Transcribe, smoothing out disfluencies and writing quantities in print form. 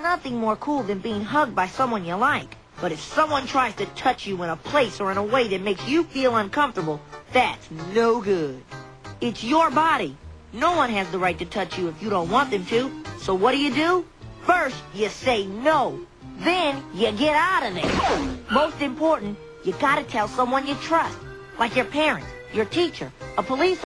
nothing more cool than being hugged by someone you like. But if someone tries to touch you in a place or in a way that makes you feel uncomfortable, that's no good. It's your body. No one has the right to touch you if you don't want them to. So what do? First, you say no. Then, you get out of there. Most important, you gotta tell someone you trust. Like your parents, your teacher, a police